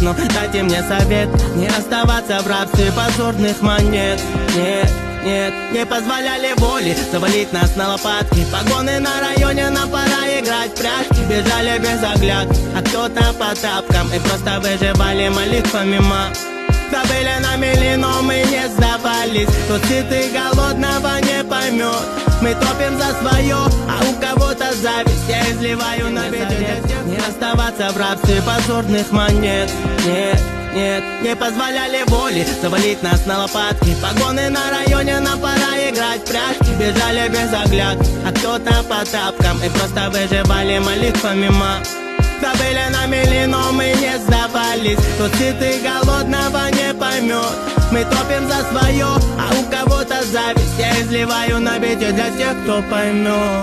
но дайте мне совет: не оставаться в рабстве позорных монет. Нет, нет, не позволяли воле завалить нас на лопатки. Погоны на районе, нам пора играть в прятки. Бежали без огляд, а кто-то по тапкам, и просто выживали молитвами Забыли на мели, но мы не сдавались. Кто сытый голодного не поймет. Мы топим за свое, а у кого-то зависть я изливаю на ветер. Не оставаться в рабстве позорных монет. Нет, нет, не позволяли воле завалить нас на лопатки. Погоны на районе, нам пора играть в прятки. Бежали без огляд, а кто-то по тапкам, и просто выживали молитвами Забыли на мели, но мы не сдавались. Кто сытый голодного не поймет. Мы топим за свое, а у кого-то зависть я изливаю на бите для тех, кто поймет.